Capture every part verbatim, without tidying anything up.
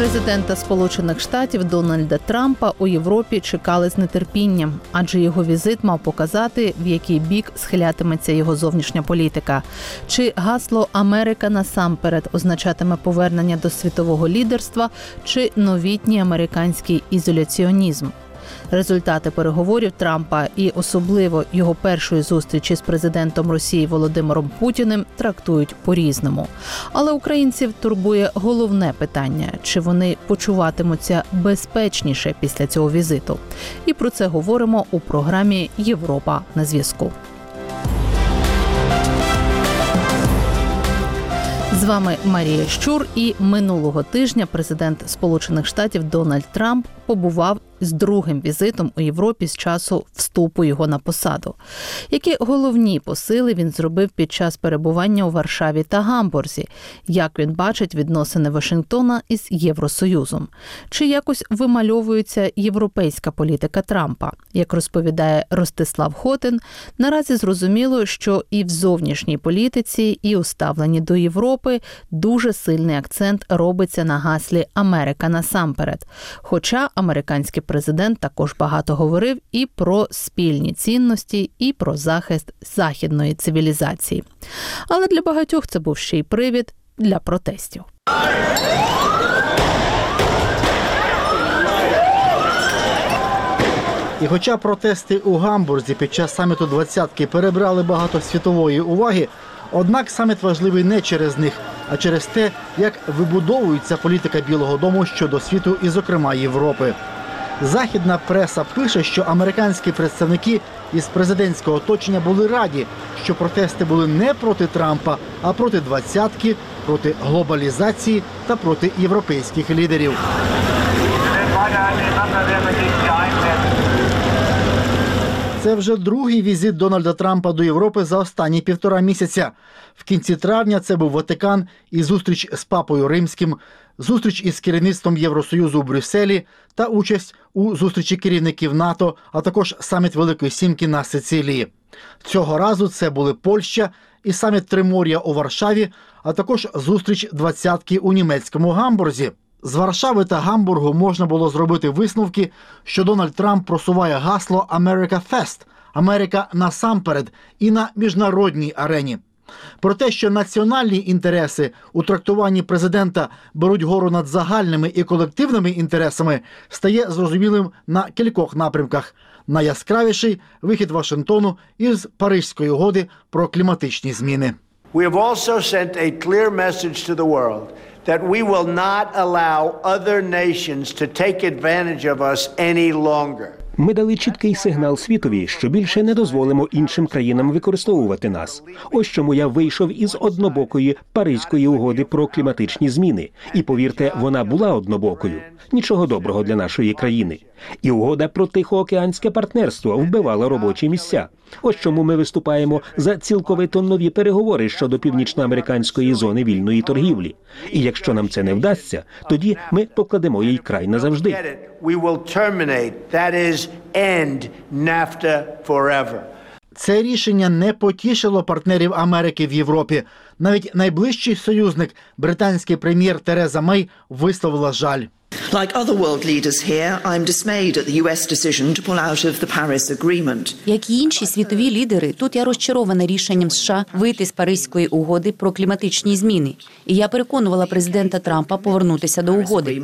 Президента Сполучених Штатів Дональда Трампа у Європі чекали з нетерпінням, адже його візит мав показати, в який бік схилятиметься його зовнішня політика. Чи гасло «Америка насамперед» означатиме повернення до світового лідерства, чи новітній американський ізоляціонізм. Результати переговорів Трампа і особливо його першої зустрічі з президентом Росії Володимиром Путіним трактують по-різному. Але українців турбує головне питання – чи вони почуватимуться безпечніше після цього візиту. І про це говоримо у програмі «Європа на зв'язку». З вами Марія Щур, і минулого тижня президент Сполучених Штатів Дональд Трамп побував з другим візитом у Європі з часу вступу його на посаду. Які головні посили він зробив під час перебування у Варшаві та Гамбурзі? Як він бачить відносини Вашингтона із Євросоюзом? Чи якось вимальовується європейська політика Трампа? Як розповідає Ростислав Хотин, наразі зрозуміло, що і в зовнішній політиці, і у ставленні до Європи дуже сильний акцент робиться на гаслі «Америка насамперед». Хоча американський президент також багато говорив і про спільні цінності, і про захист західної цивілізації. Але для багатьох це був ще й привід для протестів. І хоча протести у Гамбурзі під час саміту двадцятки перебрали багато світової уваги, однак саміт важливий не через них, а через те, як вибудовується політика Білого дому щодо світу і, зокрема, Європи. Західна преса пише, що американські представники із президентського оточення були раді, що протести були не проти Трампа, а проти двадцятки, проти глобалізації та проти європейських лідерів. Це вже другий візит Дональда Трампа до Європи за останні півтора місяця. В кінці травня це був Ватикан і зустріч з Папою Римським, зустріч із керівництвом Євросоюзу у Брюсселі та участь у зустрічі керівників НАТО, а також саміт Великої Сімки на Сицилії. Цього разу це були Польща і саміт Тримор'я у Варшаві, а також зустріч двадцятки у німецькому Гамбурзі. З Варшави та Гамбургу можна було зробити висновки, що Дональд Трамп просуває гасло «America First» – «Америка насамперед» і на міжнародній арені. Про те, що національні інтереси у трактуванні президента беруть гору над загальними і колективними інтересами, стає зрозумілим на кількох напрямках. Найяскравіший – вихід Вашингтону із Паризької угоди про кліматичні зміни. We have also sent a clear message to the world that we will not allow other nations to take advantage of us any longer. Ми дали чіткий сигнал світові, що більше не дозволимо іншим країнам використовувати нас. Ось чому я вийшов із однобокої Паризької угоди про кліматичні зміни. І, повірте, вона була однобокою. Нічого доброго для нашої країни. І угода про Тихоокеанське партнерство вбивала робочі місця. Ось чому ми виступаємо за цілковито нові переговори щодо північноамериканської зони вільної торгівлі. І якщо нам це не вдасться, тоді ми покладемо їй край назавжди. Це рішення не потішило партнерів Америки в Європі. Навіть найближчий союзник, британський прем'єр Тереза Мей, висловила жаль. Like other world leaders here, I'm dismayed at the ю ес decision to pull out of the Paris Agreement. Як і інші світові лідери, тут я розчарована рішенням США вийти з Паризької угоди про кліматичні зміни. І я переконувала президента Трампа повернутися до угоди.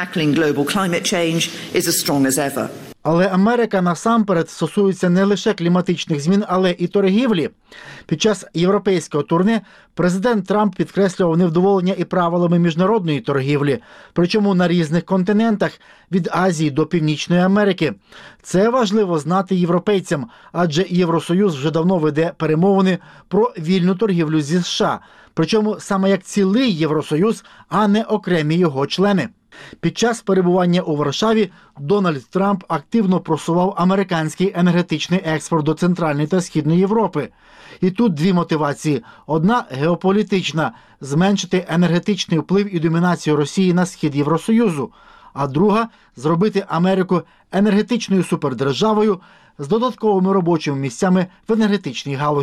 Але Америка насамперед стосується не лише кліматичних змін, але і торгівлі. Під час європейського турне президент Трамп підкреслював невдоволення і правилами міжнародної торгівлі, причому на різних континентах, від Азії до Північної Америки. Це важливо знати європейцям, адже Євросоюз вже давно веде перемовини про вільну торгівлю зі США, причому саме як цілий Євросоюз, а не окремі його члени. Під час перебування у Варшаві Дональд Трамп активно просував американський енергетичний експорт до Центральної та Східної Європи. І тут дві мотивації. Одна – геополітична – зменшити енергетичний вплив і домінацію Росії на схід Євросоюзу. А друга – зробити Америку енергетичною супердержавою з додатковими робочими місцями в енергетичній галузі.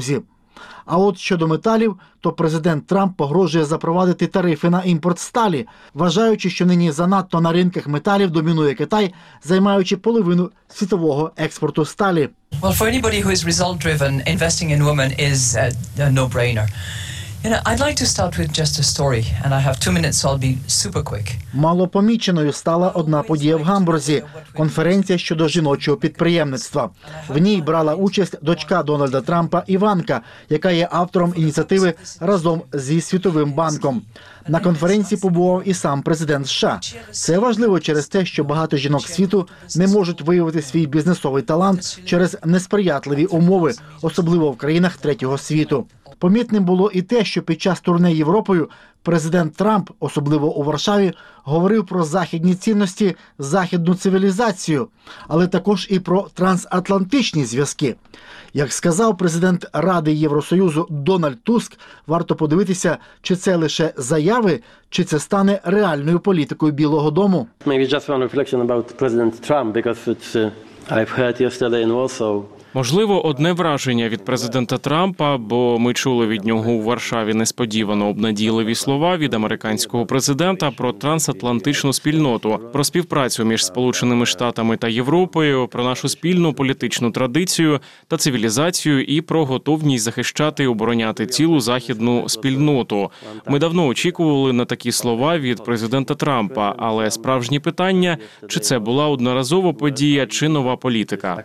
А от щодо металів, то президент Трамп погрожує запровадити тарифи на імпорт сталі, вважаючи, що нині занадто на ринках металів домінує Китай, займаючи половину світового експорту сталі. Well, for anybody who is result-driven, investing in women is a, a no-brainer. You know, I'd like to start with just a story, and I have two minutes, so I'll be super quick. Малопоміченою стала одна подія в Гамбурзі – конференція щодо жіночого підприємництва. В ній брала участь дочка Дональда Трампа Іванка, яка є автором ініціативи разом зі Світовим банком. На конференції побував і сам президент США. Це важливо через те, що багато жінок світу не можуть виявити свій бізнесовий талант через несприятливі умови, особливо в країнах третього світу. Помітним було і те, що під час турне Європою президент Трамп, особливо у Варшаві, говорив про західні цінності, західну цивілізацію, але також і про трансатлантичні зв'язки. Як сказав президент Ради Євросоюзу Дональд Туск, варто подивитися, чи це лише заяви, чи це стане реальною політикою Білого дому. Maybe just one reflection about President Trump, because it's, uh, I've heard yesterday in Warsaw. Можливо, одне враження від президента Трампа, бо ми чули від нього у Варшаві несподівано обнадійливі слова від американського президента про трансатлантичну спільноту, про співпрацю між Сполученими Штатами та Європою, про нашу спільну політичну традицію та цивілізацію і про готовність захищати і обороняти цілу західну спільноту. Ми давно очікували на такі слова від президента Трампа, але справжнє питання – чи це була одноразова подія, чи нова політика?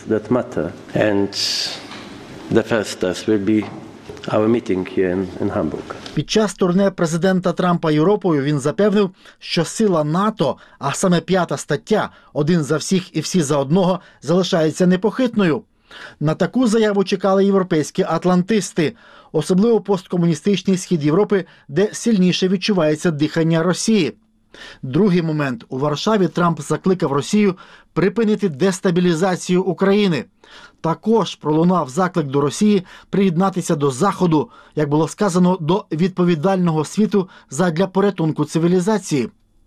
And the first step will be our meeting here in, in Hamburg. Під час турне президента Трампа Європою він запевнив, що сила НАТО, а саме п'ята стаття «Один за всіх і всі за одного» залишається непохитною. На таку заяву чекали європейські атлантисти, особливо посткомуністичний схід Європи, де сильніше відчувається дихання Росії. Другий момент. У Варшаві Трамп закликав Росію припинити дестабілізацію України. Також пролунав заклик до Росії приєднатися до Заходу, як було сказано, до відповідального світу задля порятунку цивілізації.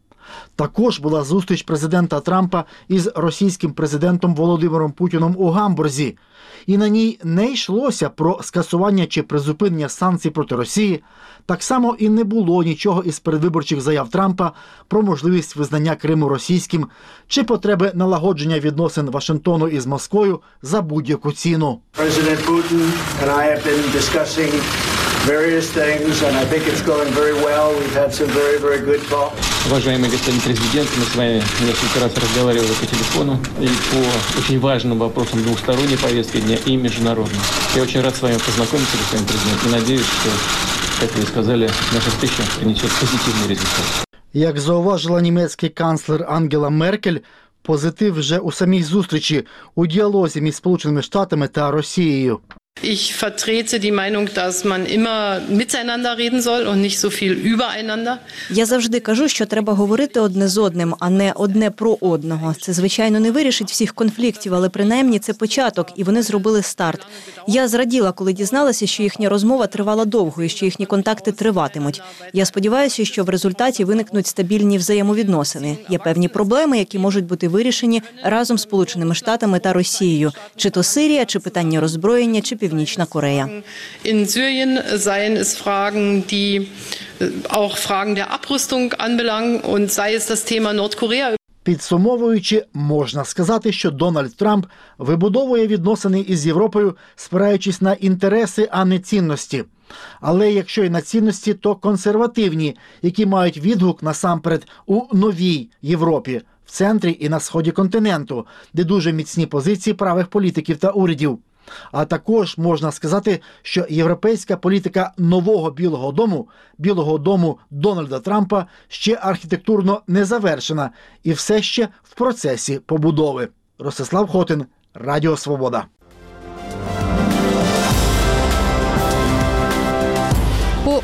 Також була зустріч президента Трампа із російським президентом Володимиром Путіном у Гамбурзі. І на ній не йшлося про скасування чи призупинення санкцій проти Росії. Так само і не було нічого із передвиборчих заяв Трампа про можливість визнання Криму російським чи потреби налагодження відносин Вашингтону із Москвою за будь-яку ціну. President Putin and I have been discussing various things, and I think it's going very well. We've had some very, very good talks. Уважаемый господин президент, мы с вами несколько раз разговаривали по телефону и по очень важным вопросам двухсторонней повестки дня и международной. Я очень рад с вами познакомиться, господин президент, и надеюсь, что, как вы сказали, наша встреча принесет позитивный результат. Як зауважила німецький канцлер Ангела Меркель, позитив вже у самій зустрічі, у діалозі між Сполученими Штатами та Росією. Ich vertrete die Meinung, dass man immer miteinander reden soll und nicht so viel übereinander. Я завжди кажу, що треба говорити одне з одним, а не одне про одного. Це, звичайно, не вирішить всіх конфліктів, але принаймні це початок, і вони зробили старт. Я зраділа, коли дізналася, що їхня розмова тривала довго і що їхні контакти триватимуть. Я сподіваюся, що в результаті виникнуть стабільні взаємовідносини. Є певні проблеми, які можуть бути вирішені разом з Сполученими Штатами та Росією. Чи то Сирія, чи питання роззброєння, чи Північна Корея. In Syrien seien es Fragen, die auch Fragen der Abrüstung anbelangen und sei es das Thema Nordkorea. Підсумовуючи, можна сказати, що Дональд Трамп вибудовує відносини із Європою, спираючись на інтереси, а не цінності. Але якщо і на цінності, то консервативні, які мають відгук насамперед у новій Європі, в центрі і на сході континенту, де дуже міцні позиції правих політиків та урядів. А також можна сказати, що європейська політика нового Білого дому, Білого дому Дональда Трампа ще архітектурно не завершена і все ще в процесі побудови. Ростислав Хотин, Радіо Свобода. По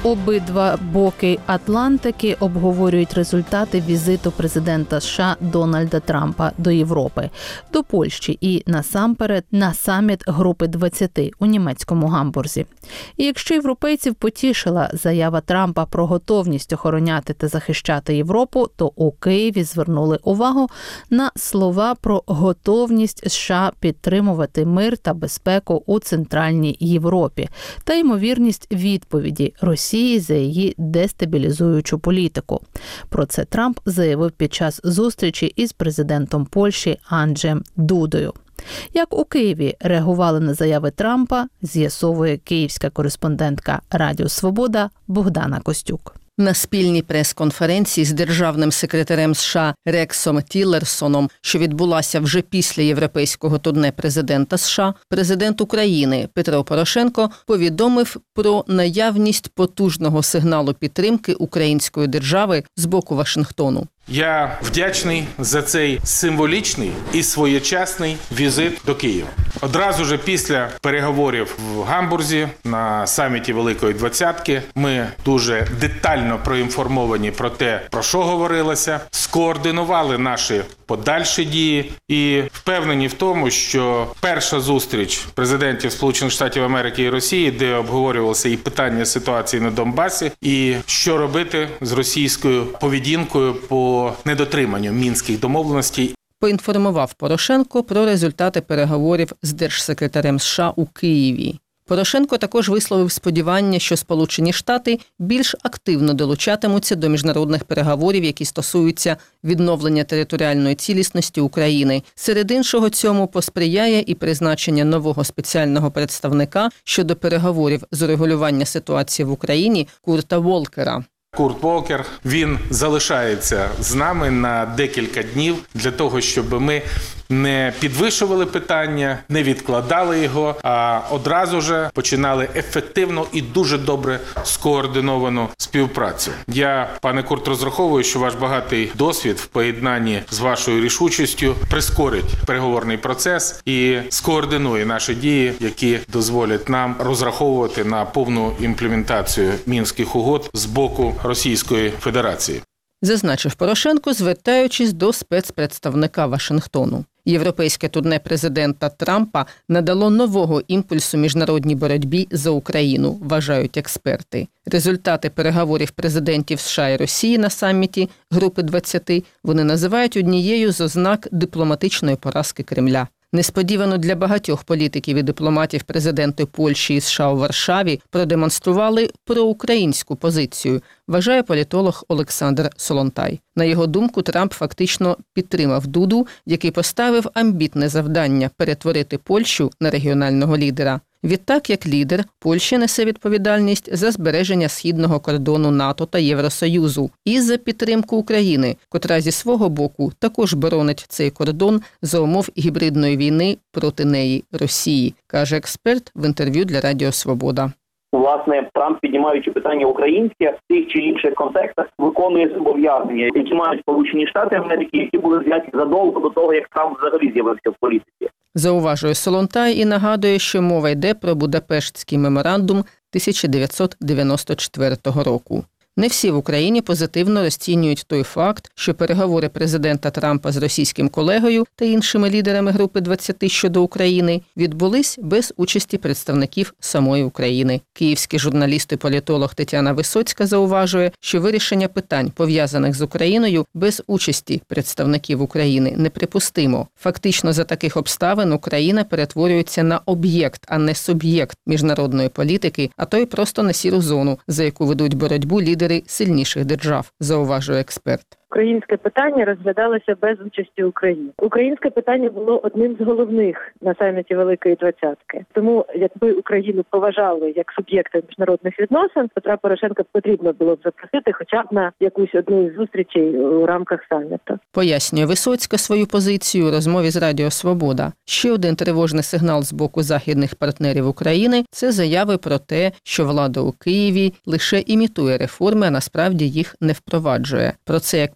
Обидва боки Атлантики обговорюють результати візиту президента США Дональда Трампа до Європи, до Польщі і, насамперед, на саміт Групи двадцяти у німецькому Гамбурзі. І якщо європейців потішила заява Трампа про готовність охороняти та захищати Європу, то у Києві звернули увагу на слова про готовність США підтримувати мир та безпеку у Центральній Європі та ймовірність відповіді Росії за її дестабілізуючу політику. Про це Трамп заявив під час зустрічі із президентом Польщі Анджеєм Дудою. Як у Києві реагували на заяви Трампа, з'ясовує київська кореспондентка Радіо Свобода Богдана Костюк. На спільній прес-конференції з державним секретарем США Рексом Тіллерсоном, що відбулася вже після європейського турне президента США, президент України Петро Порошенко повідомив про наявність потужного сигналу підтримки української держави з боку Вашингтону. Я вдячний за цей символічний і своєчасний візит до Києва. Одразу ж після переговорів в Гамбурзі на саміті Великої Двадцятки ми дуже детально проінформовані про те, про що говорилося, скоординували наші подальші дії і впевнені в тому, що перша зустріч президентів Сполучених Штатів Америки і Росії, де обговорювалося і питання ситуації на Донбасі, і що робити з російською поведінкою по недотриманню мінських домовленостей. Поінформував Порошенко про результати переговорів з держсекретарем США у Києві. Порошенко також висловив сподівання, що Сполучені Штати більш активно долучатимуться до міжнародних переговорів, які стосуються відновлення територіальної цілісності України. Серед іншого цьому посприяє і призначення нового спеціального представника щодо переговорів з урегулювання ситуації в Україні Курта Волкера. Курт Волкер, він залишається з нами на декілька днів для того, щоб ми не підвищували питання, не відкладали його, а одразу ж починали ефективну і дуже добре скоординовану співпрацю. Я, пане Курт, розраховую, що ваш багатий досвід в поєднанні з вашою рішучістю прискорить переговорний процес і скоординує наші дії, які дозволять нам розраховувати на повну імплементацію Мінських угод з боку Російської Федерації. Зазначив Порошенко, звертаючись до спецпредставника Вашингтону. Європейське турне президента Трампа надало нового імпульсу міжнародній боротьбі за Україну, вважають експерти. Результати переговорів президентів США і Росії на саміті Групи двадцяти вони називають однією з ознак дипломатичної поразки Кремля. Несподівано для багатьох політиків і дипломатів президенти Польщі і США у Варшаві продемонстрували проукраїнську позицію, вважає політолог Олександр Солонтай. На його думку, Трамп фактично підтримав Дуду, який поставив амбітне завдання перетворити Польщу на регіонального лідера. Відтак, як лідер, Польща несе відповідальність за збереження східного кордону НАТО та Євросоюзу і за підтримку України, котра зі свого боку також боронить цей кордон за умов гібридної війни проти неї Росії, каже експерт в інтерв'ю для Радіо Свобода. Власне, Трамп, піднімаючи питання українське, в тих чи інших контекстах виконує зобов'язання, які мають Сполучені Штати Америки, які були взяті задовго до того, як Трамп взагалі з'явився в політиці. Зауважує Солонтай і нагадує, що мова йде про Будапештський меморандум тисяча дев'ятсот дев'яносто четвертого року. Не всі в Україні позитивно розцінюють той факт, що переговори президента Трампа з російським колегою та іншими лідерами Групи двадцяти щодо України відбулись без участі представників самої України. Київський журналіст і політолог Тетяна Висоцька зауважує, що вирішення питань, пов'язаних з Україною, без участі представників України неприпустимо. Фактично, за таких обставин Україна перетворюється на об'єкт, а не суб'єкт міжнародної політики, а то й просто на сіру зону, за яку ведуть боротьбу лідери сильніших держав, зауважує експерт. Українське питання розглядалося без участі України. Українське питання було одним з головних на саміті Великої Двадцятки. Тому, якби Україну поважали як суб'єкта міжнародних відносин, Петра Порошенка потрібно було б запросити хоча б на якусь одну із зустрічей у рамках саміту. Пояснює Висоцька свою позицію у розмові з Радіо Свобода. Ще один тривожний сигнал з боку західних партнерів України – це заяви про те, що влада у Києві лише імітує реформи, а насправді їх не впроваджує. Про це, як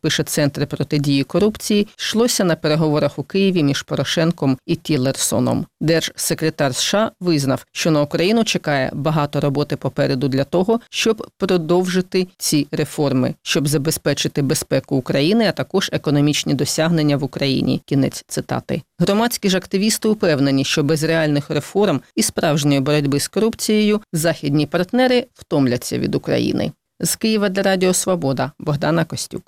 пише Центр протидії корупції, йшлося на переговорах у Києві між Порошенком і Тіллерсоном. Держсекретар США визнав, що на Україну чекає багато роботи попереду для того, щоб продовжити ці реформи, щоб забезпечити безпеку України, а також економічні досягнення в Україні. Кінець цитати. Громадські ж активісти упевнені, що без реальних реформ і справжньої боротьби з корупцією західні партнери втомляться від України. З Києва для Радіо Свобода. Богдана Костюк.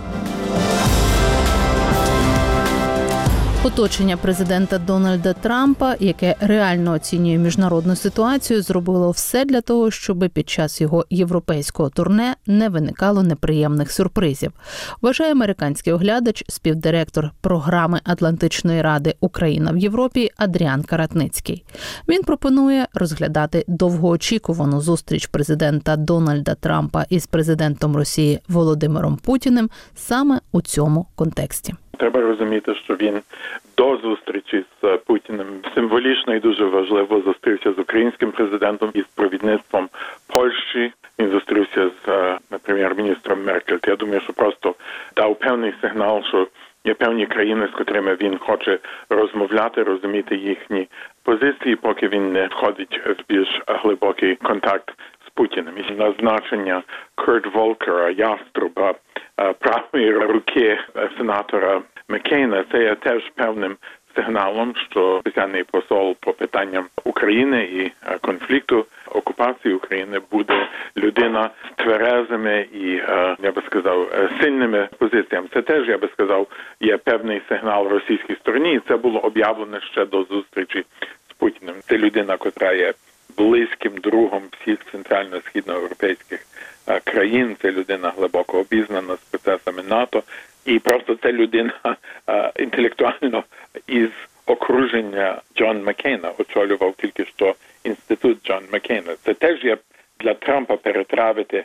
Оточення президента Дональда Трампа, яке реально оцінює міжнародну ситуацію, зробило все для того, щоб під час його європейського турне не виникало неприємних сюрпризів. Вважає американський оглядач, співдиректор програми Атлантичної ради «Україна в Європі» Адріан Каратницький. Він пропонує розглядати довгоочікувану зустріч президента Дональда Трампа із президентом Росії Володимиром Путіним саме у цьому контексті. Треба розуміти, що він до зустрічі з Путіним символічно і дуже важливо зустрівся з українським президентом і з провідництвом Польщі. Він зустрівся з прем'єр-міністром Меркель. Я думаю, що просто дав певний сигнал, що є певні країни, з котрими він хоче розмовляти, розуміти їхні позиції, поки він не входить в більш глибокий контакт з Путіним. І назначення Курт Волкера, яструба, правої руки сенатора Маккейна, це є теж певним сигналом, що спеціальний посол по питанням України і конфлікту, окупації України буде людина з тверезими і, я би сказав, сильними позиціями. Це теж, я би сказав, є певний сигнал російській стороні, і це було об'явлено ще до зустрічі з Путіним. Це людина, котра є близьким другом всіх центрально-східноєвропейських країн, це людина глибоко обізнана з процесами НАТО, і просто це людина інтелектуально із окруження Джон Маккейна, очолював тільки що інститут Джон Маккейна. Це теж є для Трампа перетравити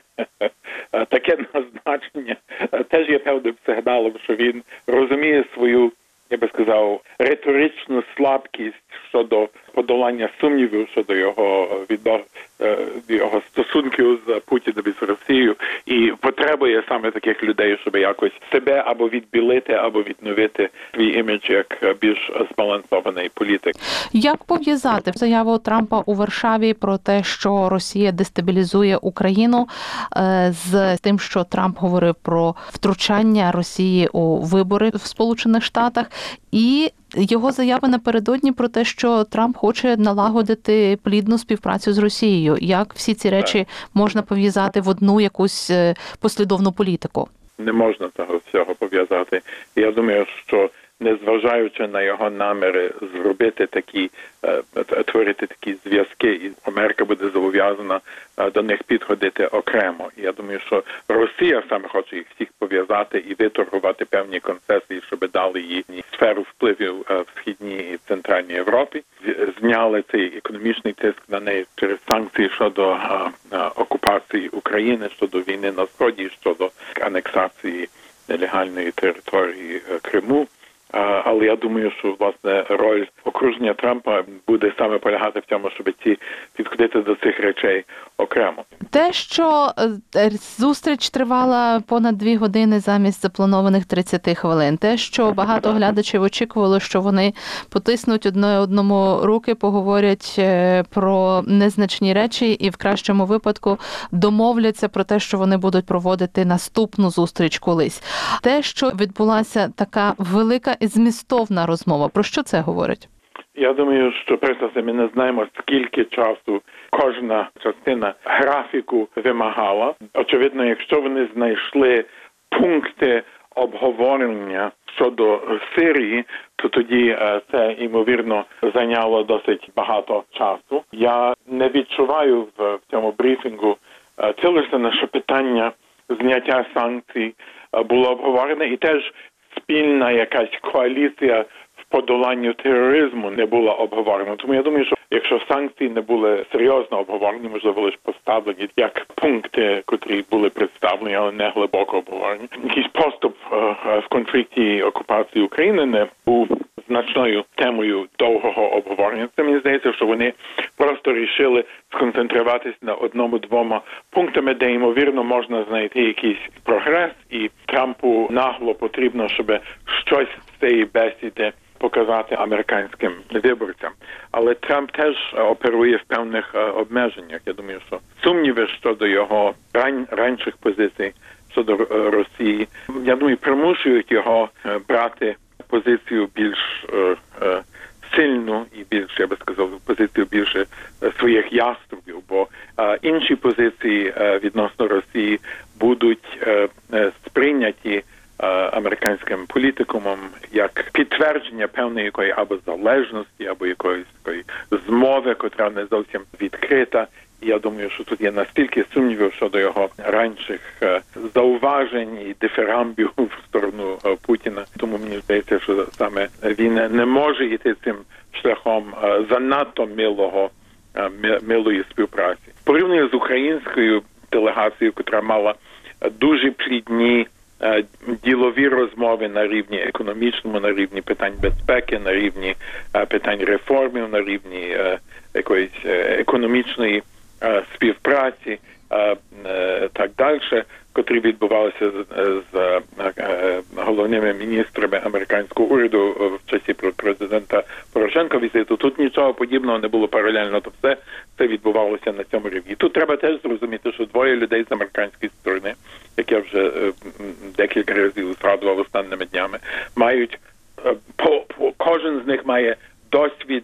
таке назначення, теж є певним сигналом, що він розуміє свою, я би сказав, риторичну слабкість щодо подолання сумнівів щодо його відно... його стосунків з Путіним і з Росією, і потребує саме таких людей, щоб якось себе або відбілити, або відновити свій імідж як більш збалансований політик. Як пов'язати заяву Трампа у Варшаві про те, що Росія дестабілізує Україну, з тим, що Трамп говорив про втручання Росії у вибори в Сполучених Штатах, і його заяви напередодні про те, що Трамп хоче налагодити плідну співпрацю з Росією? Як всі ці речі можна пов'язати в одну якусь послідовну політику? Не можна того всього пов'язати. Я думаю, що незважаючи на його наміри зробити такі, творити такі зв'язки, і Америка буде зобов'язана до них підходити окремо. Я думаю, що Росія саме хоче їх всіх пов'язати і виторгувати певні концесії, щоб дали їй сферу впливів в Східній і Центральній Європі. Зняли цей економічний тиск на неї через санкції щодо окупації України, щодо війни на Сході, щодо анексації нелегальної території Криму. Але я думаю, що, власне, роль окруження Трампа буде саме полягати в тому, щоб ці підходити до цих речей окремо. Те, що зустріч тривала понад дві години замість запланованих тридцяти хвилин, те, що багато глядачів очікувало, що вони потиснуть одне одному руки, поговорять про незначні речі і в кращому випадку домовляться про те, що вони будуть проводити наступну зустріч колись. Те, що відбулася така велика і змістовна розмова, про що це говорить? Я думаю, що просто ми не знаємо, скільки часу кожна частина графіку вимагала. Очевидно, якщо вони знайшли пункти обговорення щодо Сирії, то тоді це, ймовірно, зайняло досить багато часу. Я не відчуваю в цьому брифінгу Тіллерсона, що питання зняття санкцій було обговорене, і теж спільна якась коаліція в подоланню тероризму не була обговорена. Тому я думаю, що якщо санкції не були серйозно обговорені, можливо, лише поставлені як пункти, котрі були представлені, але не глибоко обговорені. Якийсь поступ в конфлікті окупації України не був значною темою довгого обговорення. Це мені здається, що вони просто рішили сконцентруватись на одному-двома пунктами, де, ймовірно, можна знайти якийсь прогрес, і Трампу нагло потрібно, щоб щось з цієї бесіди показати американським виборцям. Але Трамп теж оперує в певних обмеженнях. Я думаю, що сумніви щодо його ран... ранших позицій щодо Росії, я думаю, примушують його брати позицію більш е, е, сильну і більш, я би сказав, позицію більше своїх яструбів, бо е, інші позиції е, відносно Росії будуть е, е, сприйняті е, американським політикумом як підтвердження певної якої або залежності, або якоїсь такої змови, котра не зовсім відкрита. Я думаю, що тут є настільки сумнівів щодо його ранших е, зауважень і дифирамбів в сторону е, Путіна. Тому мені здається, що саме він не може йти цим шляхом е, занадто милого, е, милої співпраці. Порівняно з українською делегацією, яка мала дуже плідні е, ділові розмови на рівні економічному, на рівні питань безпеки, на рівні е, питань реформів, на рівні е, якоїсь е, економічної співпраці, так далі, котрі відбувалися з, з головними міністрами американського уряду в часі президента Порошенка візиту. Тут нічого подібного не було паралельно, то все це відбувалося на цьому рівні. Тут треба теж зрозуміти, що двоє людей з американської сторони, як я вже декілька разів згадував останніми днями, мають, по, по, кожен з них має досвід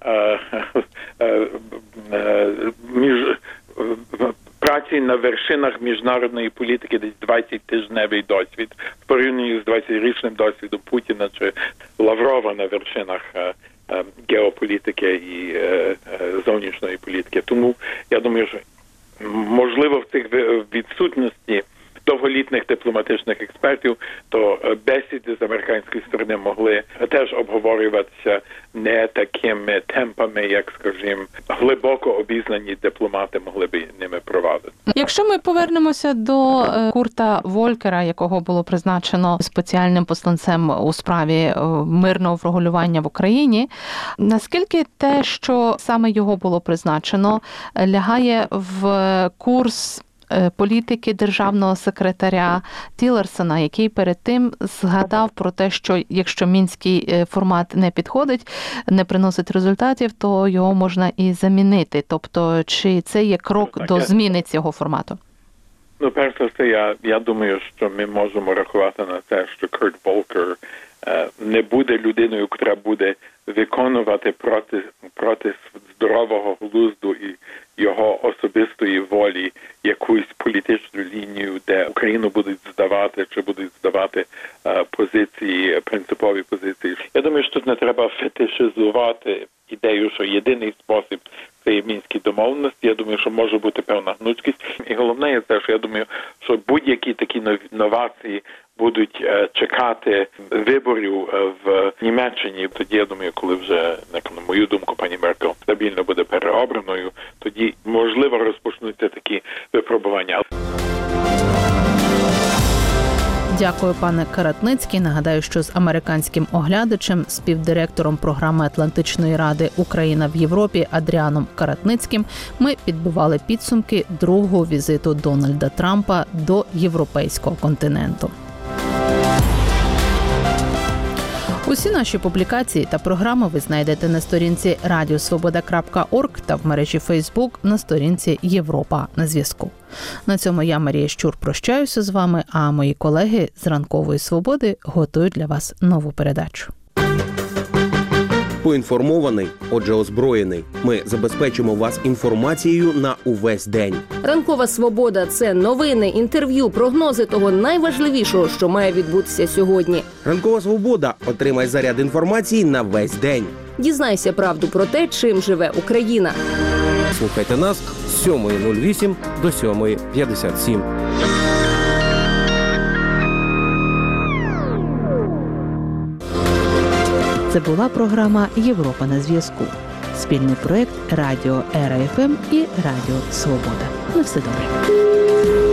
між праці на вершинах міжнародної політики, десь двадцятитижневий досвід в порівнянні з двадцятирічним досвідом Путіна чи Лаврова на вершинах геополітики і зовнішньої політики. Тому я думаю, що можливо в цих відсутності довголітних дипломатичних експертів, то бесіди з американської сторони могли теж обговорюватися не такими темпами, як, скажімо, глибоко обізнані дипломати могли б ними провадити. Якщо ми повернемося до Курта Волкера, якого було призначено спеціальним посланцем у справі мирного врегулювання в Україні, наскільки те, що саме його було призначено, лягає в курс політики державного секретаря Тілерсона, який перед тим згадав про те, що якщо мінський формат не підходить, не приносить результатів, то його можна і замінити. Тобто, чи це є крок ну, до зміни цього формату? Ну, перш за все, я, я думаю, що ми можемо рахувати на те, що Курт Волкер е, не буде людиною, яка буде виконувати проти, проти здорового глузду і його особистої волі якусь політичну лінію, де Україну будуть здавати, чи будуть здавати е, позиції, принципові позиції. Я думаю, що тут не треба фетишизувати ідею, що єдиний спосіб – це є мінські домовленості. Я думаю, що може бути певна гнучкість. І головне є те, що я думаю, що будь-які такі новації будуть е, чекати виборів е, в Німеччині. Тоді, я думаю, коли вже, на мою думку, пані Меркель стабільно буде переобраною, тоді, можливо, розпочнуться такі випробування. Дякую, пане Каратницький. Нагадаю, що з американським оглядачем, співдиректором програми Атлантичної ради «Україна в Європі» Адріаном Каратницьким ми підбивали підсумки другого візиту Дональда Трампа до європейського континенту. Усі наші публікації та програми ви знайдете на сторінці радіосвобода крапка орг та в мережі Фейсбук на сторінці Європа на зв'язку. На цьому я, Марія Щур, прощаюся з вами, а мої колеги з Ранкової Свободи готують для вас нову передачу. Поінформований, отже озброєний. Ми забезпечимо вас інформацією на увесь день. Ранкова Свобода – це новини, інтерв'ю, прогнози того найважливішого, що має відбутися сьогодні. Ранкова Свобода – отримай заряд інформації на весь день. Дізнайся правду про те, чим живе Україна. Слухайте нас з сьомої нуль вісім до сьомої п'ятдесят сім. Це була програма «Європа на зв'язку». Спільний проєкт Радіо Ера еф ем і Радіо Свобода. На все добре.